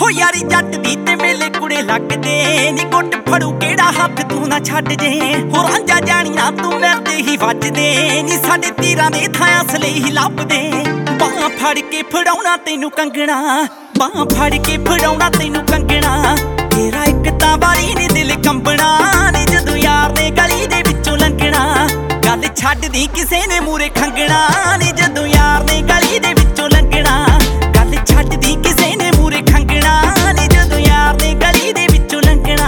यारी जट दी ते मेले कुड़े लगदे नी गुट फड़ू केड़ा हथ तू ना छड्ड जे हो रांझा जानिया तू मिलदे ही वजदे नी साडे तीरां दे थां असले ही लभदे बाह फड़ के फड़ाउणा तैनू कंगना बाह फड़ के फड़ाउणा तैनू कंगना तेरा इक तां वारी नी दिल कंबना नी जदों यार ने गली दे विचों लंघना गल छड्ड दी किसे ने मूरे खंगना नी जदों यार ने गली दे विचों लंघना गल छड्ड दी किसे ने मूरे खंगना नी जदों यार ने गली दे विचों लंघना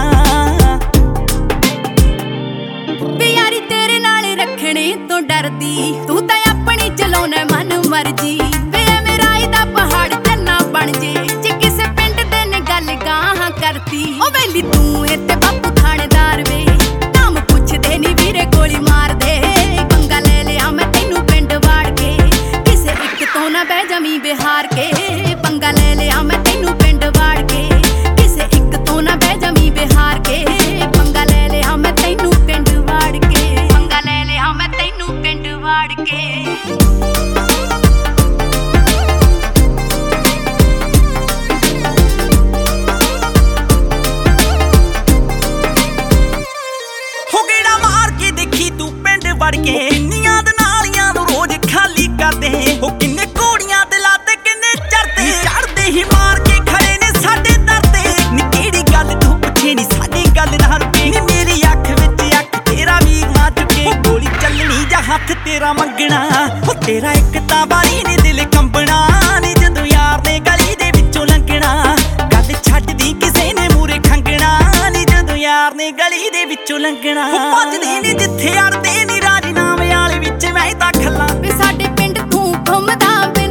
वे यारी तेरे नाल रखने तो डरदी तू तां अपनी चलाउणे मन मर्जी वे मेरा दा पहाड़ चन्ना बन जे किसे पिंड दे ने गल गाहां करती ओ वेली तू इत्ते बापू थानेदार वे नाम पुछदे नी वीरे गोली मार दे पंगा ले लिया मैं तैनू पिंड वाड़ के किसे इक तो ना बह जमी बिहार के पंगा ले लिया मैं तैनू पिंड वाड़ के किसे इक तो ना बह जमी बिहार के पंगा ले लिया मैं तैनू पिंड वाड़ के पंगा ले लिया मैं तैनू पिंड वाड़ के वड़ के किन्नियां दे नालियां नूं रोज खाली करदे हो किन्ने घोड़ियां ते लाते किन्ने चढ़दे ही मार के खड़े ने साडे दर ते नी केड़ी गल तू पुछे नी साडी गल ना रुके नी मेरी अख विच अख तेरा वीर ना चुके गोली चलनी जा हथ तेरा मंगना हो तेरा इक तां वारी नी दिल कंबना नी जदों यार ने गली दे विचों लंघना गल छड्ड दी किसे ने मूरे खंगना नी जदों यार ने गली दे विचों लंघना भजदी नी जिथे अड़दे नी राजीनामे वाले विच मैं तां खल्ला वे साडे पिंड तू घुमदा